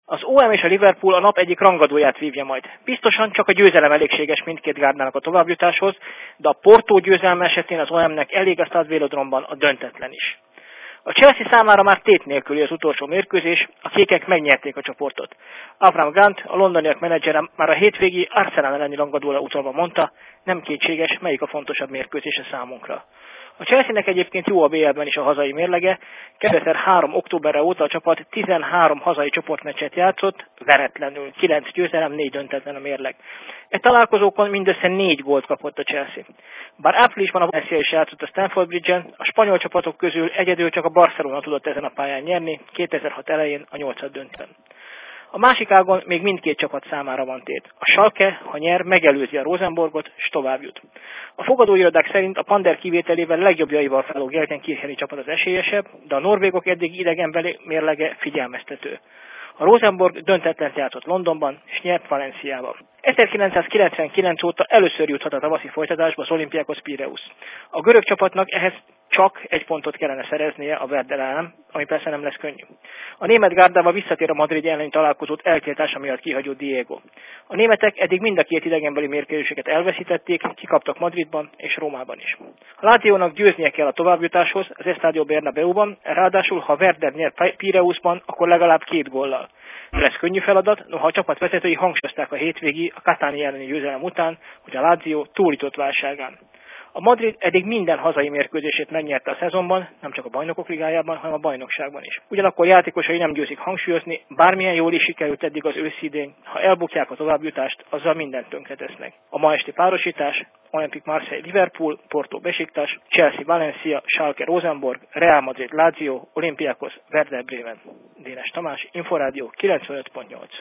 Az OM és a Liverpool a nap egyik rangadóját vívja majd. Biztosan csak a győzelem elégséges mindkét gárdának a továbbjutáshoz, de a Porto győzelme esetén az OM-nek elég a Stade Vélodromban a döntetlen is. A Chelsea számára már tét nélküli az utolsó mérkőzés, a kékek megnyerték a csoportot. Avram Grant, a londoniak menedzsere már a hétvégi Arsenal elleni rangadóra utalva mondta, nem kétséges, melyik a fontosabb mérkőzés a számunkra. A Chelsea-nek egyébként jó a BL-ben is a hazai mérlege, 2003. októberre óta a csapat 13 hazai csoportmeccset játszott, veretlenül, 9 győzelem, 4 döntetlen a mérleg. E találkozókon mindössze 4 gólt kapott a Chelsea. Bár áprilisban a Valencia is játszott a Stamford Bridge-en, a spanyol csapatok közül egyedül csak a Barcelona tudott ezen a pályán nyerni, 2006 elején a 8. döntőn. A másik ágon még mindkét csapat számára van tét. A Schalke, ha nyer, megelőzi a Rosenborgot, és tovább jut. A fogadóirodák szerint a Pander kivételével legjobbjaival feló Gelsenkircheni csapat az esélyesebb, de a norvégok eddig idegenbeli mérlege figyelmeztető. A Rosenborg döntetlent játszott Londonban, és nyert Valenciával. 1999 óta először juthat a tavaszi folytatásba az Olympiakos Pireus. A görög csapatnak ehhez csak egy pontot kellene szereznie a Werder ellen, ami persze nem lesz könnyű. A német gárdával visszatér a Madrid elleni találkozót eltiltása miatt kihagyott Diego. A németek eddig mind a két idegenbeli mérkőzéseket elveszítették, kikaptak Madridban és Rómában is. A Lációnak győznie kell a továbbjutáshoz az Estadio Bernabeuban, ráadásul ha Werder nyer Pireusban, akkor legalább 2 góllal. Lesz könnyű feladat, noha a csapat vezetői hangsúlyozták a hétvégi, a Catania elleni győzelem után, hogy a Lazio túlított válságán. A Madrid eddig minden hazai mérkőzését megnyerte a szezonban, nem csak a Bajnokok Ligájában, hanem a bajnokságban is. Ugyanakkor játékosai nem győzik hangsúlyozni, bármilyen jól is sikerült eddig az őszi idény, ha elbukják a továbbjutást, azzal mindent tönkretesznek. A ma esti párosítás: Olympique Marseille Liverpool, Porto Besiktas, Chelsea Valencia, Schalke Rosenborg, Real Madrid Lazio, Olympiakos Werder Bremen. Dénes Tamás, Inforádió 95.8.